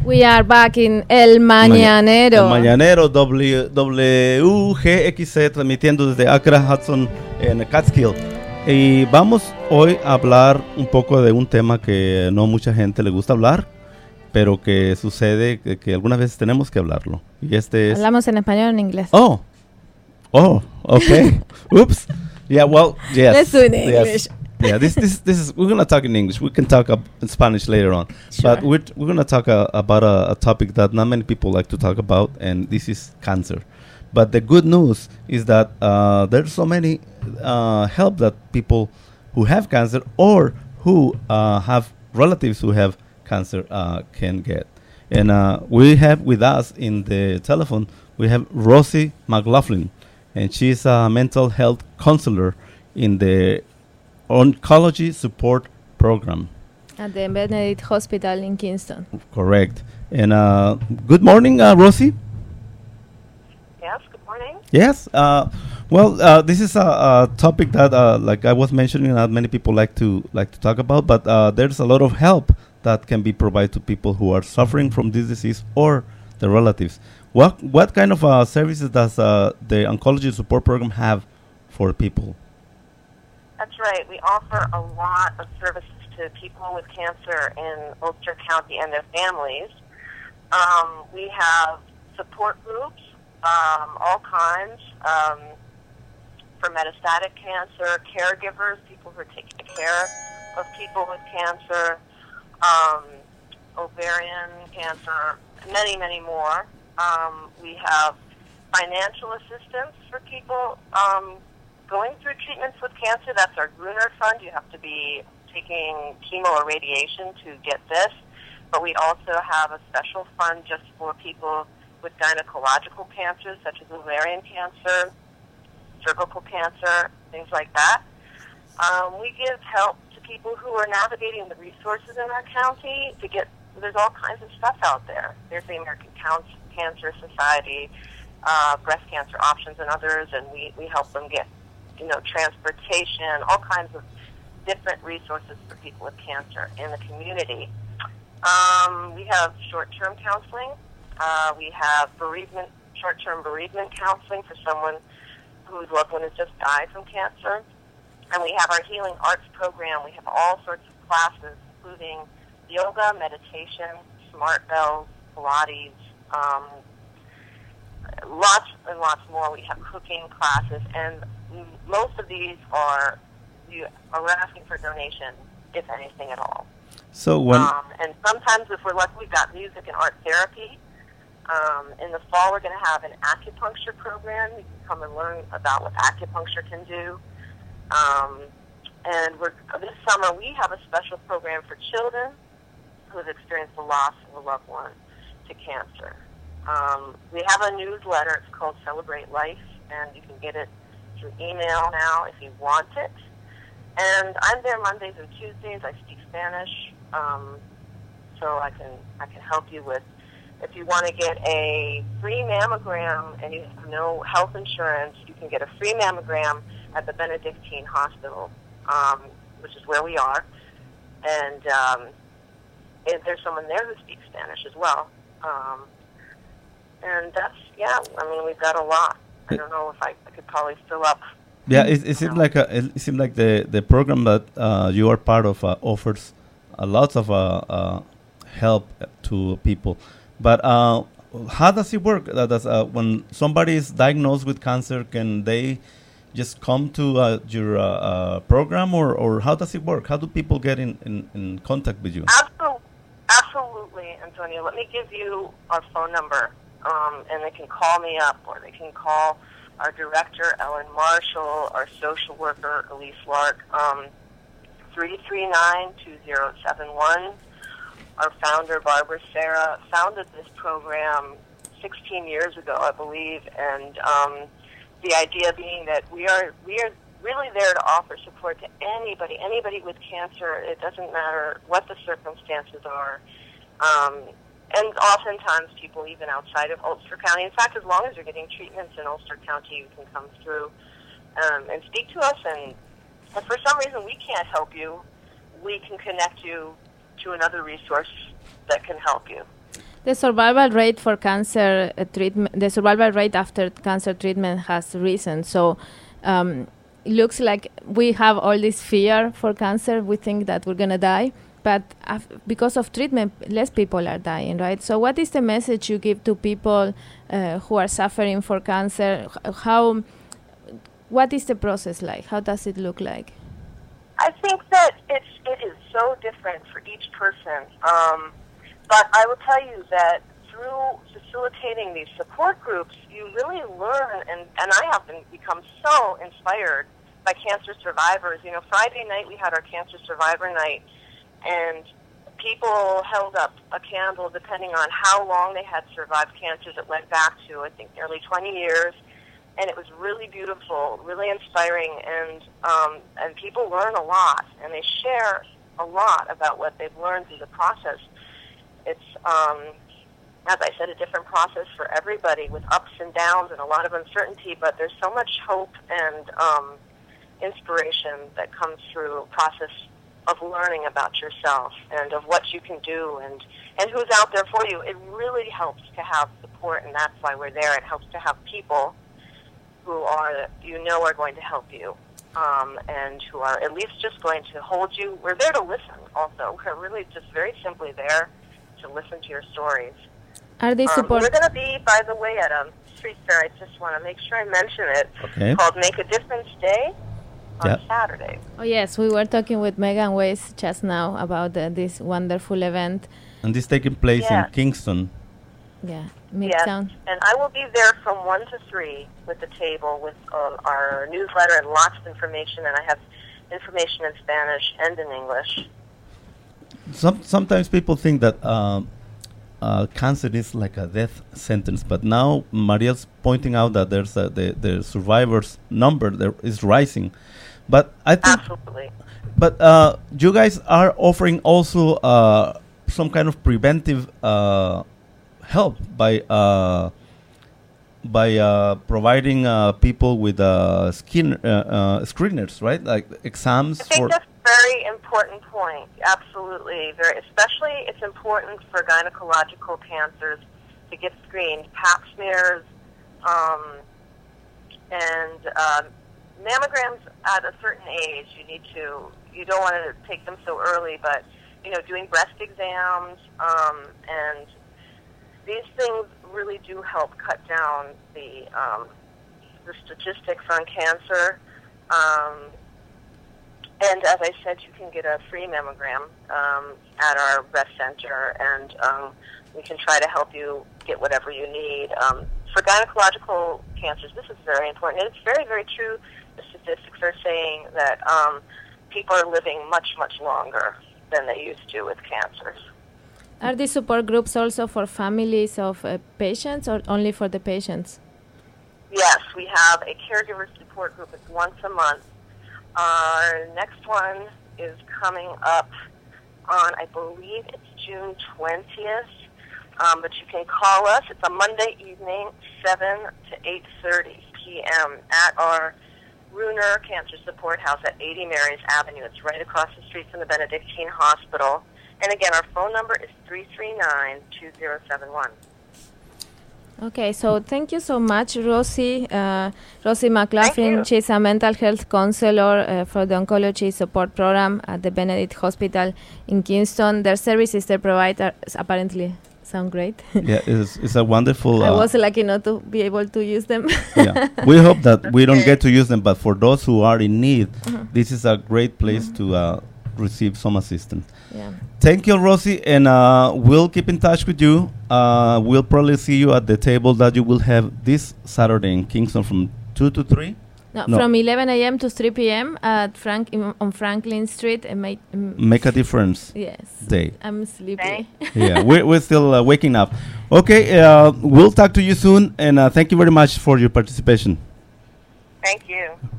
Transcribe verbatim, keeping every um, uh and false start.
We are back in El Mañanero. El Mañanero, W, W G X C, transmitiendo desde Accra, Hudson, en Catskill. Y vamos hoy a hablar un poco de un tema que no mucha gente le gusta hablar, pero que sucede que, que algunas veces tenemos que hablarlo. Y este es... Hablamos en español o en inglés. Oh, oh, okay. Oops. Yeah, well, yes. Let's do it in yes. English. Yeah, this this this is we're gonna talk in English. We can talk up in Spanish later on, Sure. but we're we're gonna talk uh, about a, a topic that not many people like to talk about, and this is cancer. But the good news is that uh, there's so many uh, help that people who have cancer or who uh, have relatives who have cancer uh, can get. And uh, we have with us in the telephone we have Rosie McLaughlin, and she's a mental health counselor in the Oncology Support Program. At the Benedict Hospital in Kingston. Correct. And uh, good morning, uh, Rosie. Yes, good morning. Yes. Uh, well, uh, this is a, a topic that, uh, like I was mentioning, not many people like to like to talk about. But uh, there's a lot of help that can be provided to people who are suffering from this disease or their relatives. What what kind of uh, services does uh, the Oncology Support Program have for people? That's right. We offer a lot of services to people with cancer in Ulster County and their families. Um, we have support groups, um, all kinds, um, for metastatic cancer, caregivers, people who are taking care of people with cancer, um, ovarian cancer, many, many more. Um, we have financial assistance for people um, going through treatments with cancer. That's our Gruner Fund. You have to be taking chemo or radiation to get this. But we also have a special fund just for people with gynecological cancers, such as ovarian cancer, cervical cancer, things like that. Um, we give help to people who are navigating the resources in our county to get, there's all kinds of stuff out there. There's the American Cancer Society, uh, Breast Cancer Options, and others, and we, we help them get, you know, transportation, all kinds of different resources for people with cancer in the community. Um, we have short-term counseling. Uh, we have bereavement, short-term bereavement counseling for someone whose loved one has just died from cancer. And we have our healing arts program. We have all sorts of classes, including yoga, meditation, smart bells, Pilates, um, lots and lots more. We have cooking classes, and most of these are, you are asking for donation, if anything at all. So when um, and sometimes, if we're lucky, we've got music and art therapy. Um, in the fall, we're going to have an acupuncture program. You can come and learn about what acupuncture can do. Um, and we're, this summer, we have a special program for children who have experienced the loss of a loved one to cancer. Um, we have a newsletter. It's called Celebrate Life, and you can get it through email now if you want it. And I'm there Mondays and Tuesdays. I speak Spanish, um, so I can I can help you with, if you want to get a free mammogram and you have no health insurance, you can get a free mammogram at the Benedictine Hospital, um, which is where we are. And um, if there's someone there who speaks Spanish as well. Um, and that's, yeah, I mean, we've got a lot. I don't know if I, I could probably fill up. Yeah, it, it seems like a, it seems like the, the program that uh, you are part of uh, offers a lot of uh, uh, help to people. But uh, how does it work? Uh, does, uh, when somebody is diagnosed with cancer, can they just come to uh, your uh, uh, program, or, or how does it work? How do people get in, in, in contact with you? Absolutely, absolutely, Antonio. Let me give you our phone number, um, and they can call me up, or they can call our director, Ellen Marshall, our social worker, Elise Lark, um, three three nine, two zero seven one. Our founder, Barbara Sarah, founded this program sixteen years ago, I believe, and um, the idea being that we are we are really there to offer support to anybody, anybody with cancer. It doesn't matter what the circumstances are. Um, and oftentimes people even outside of Ulster County. In fact, as long as you're getting treatments in Ulster County, you can come through um, and speak to us. And if for some reason we can't help you, we can connect you to another resource that can help you. The survival rate for cancer uh, treatment, the survival rate after cancer treatment has risen. So um, it looks like we have all this fear for cancer. We think that we're going to die. But af- because of treatment, less people are dying, right? So what is the message you give to people uh, who are suffering for cancer? H- how, what is the process like? How does it look like? I think that it's, it is so different for each person. Um, but I will tell you that through facilitating these support groups, you really learn, and, and I have been, become so inspired by cancer survivors. You know, Friday night we had our cancer survivor night, and people held up a candle depending on how long they had survived cancers. It went back to, I think, nearly twenty years. And it was really beautiful, really inspiring, and um, and people learn a lot, and they share a lot about what they've learned through the process. It's, um, as I said, a different process for everybody with ups and downs and a lot of uncertainty, but there's so much hope and um, inspiration that comes through a process of learning about yourself and of what you can do and, and who's out there for you. It really helps to have support, and that's why we're there. It helps to have people who are, you know, are going to help you um, and who are at least just going to hold you. We're there to listen also. We're really just very simply there to listen to your stories. Are they Um, support? we're going to be, by the way, at a street fair. I just want to make sure I mention it. Okay. Called Make a Difference Day on Yeah. Saturday. Oh yes, we were talking with Megan Weiss just now about uh, this wonderful event. And this taking place Yeah. in Kingston. Yeah, Yes, Midtown. and I will be there from one to three with the table with uh, our newsletter and lots of information, and I have information in Spanish and in English. Some, sometimes people think that um, uh, cancer is like a death sentence, but now Maria's pointing out that there's a, the, the survivors number there is rising. But I think, Absolutely. but uh, you guys are offering also uh, some kind of preventive uh, help by uh, by uh, providing uh, people with uh, skin uh, uh, screeners, right? Like exams I think for. that's a very important point. Absolutely. Very, especially it's important for gynecological cancers to get screened. Pap smears um, and uh, mammograms at a certain age. You need to, you don't want to take them so early, but, you know, doing breast exams um, and these things really do help cut down the um, the statistics on cancer. Um, and as I said, you can get a free mammogram um, at our breast center, and um, we can try to help you get whatever you need. Um, for gynecological cancers, this is very important. And it's very, very true. The statistics are saying that um, people are living much, much longer than they used to with cancers. Are these support groups also for families of uh, patients or only for the patients? Yes, we have a caregiver support group. It's once a month. Our next one is coming up on, I believe it's June twentieth. Um, but you can call us. It's a Monday evening, seven to eight thirty p.m. at our Runer Cancer Support House at eighty Marys Avenue. It's right across the street from the Benedictine Hospital. And again, our phone number is three three nine, two zero seven one. Okay, so thank you so much, Rosie. Uh, Rosie McLaughlin, she's a mental health counselor uh, for the Oncology Support Program at the Benedict Hospital in Kingston. Their services they provide are apparently sound great. Yeah, it's, it's a wonderful. I uh, was lucky not to be able to use them. Yeah, we hope that we don't get to use them, but for those who are in need, Mhm. this is a great place to uh, receive some assistance. Yeah. Thank you, Rosie, and uh, we'll keep in touch with you. Uh, we'll probably see you at the table that you will have this Saturday in Kingston from two to three. No, No. from eleven a.m. to three p.m. at Frank in, on Franklin Street. And make, mm, Make a difference yes, day. I'm sleepy. Yeah, we're, we're still uh, waking up. Okay, uh, we'll talk to you soon, and uh, thank you very much for your participation. Thank you.